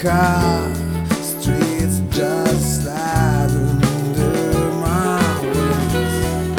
car, streets just slide under my wings.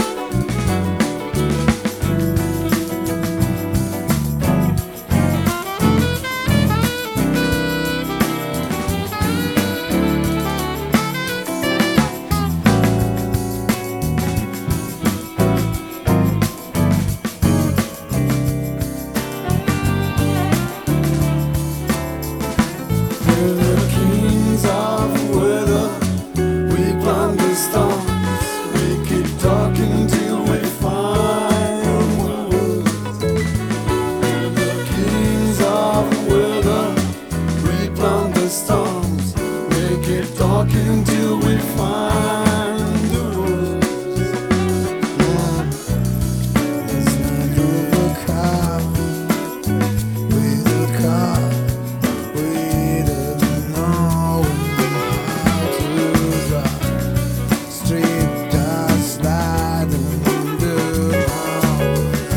We're the kings of weather, we plunder storms, we keep talking till we find words. We're the kings of weather, we plunder storms, we keep talking till we find the words. It's like a car, with a car. We didn't know how to drive. Street just sliding under ours.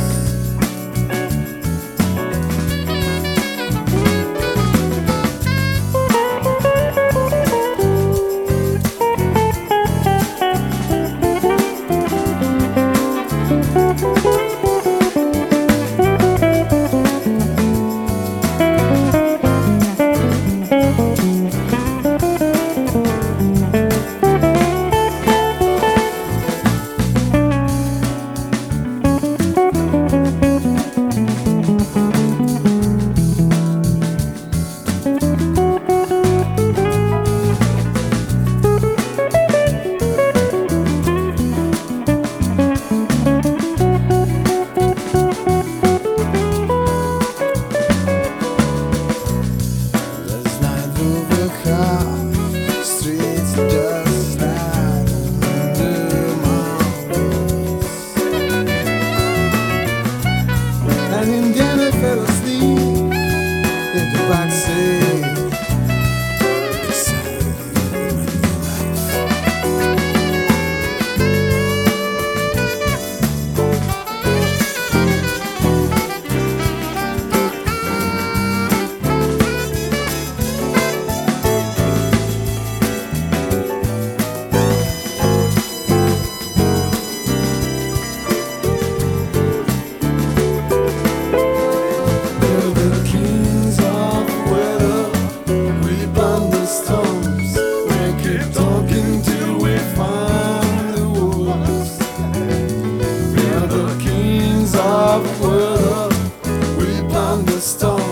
Last night drove a car, streets just sliding under my wheels. An Indiana fell asleep in the backseat, excited with my new life. We're the kings of weather, we plunder storms, we keep talking till we find the woods. We're the kings of weather, we plunder storms.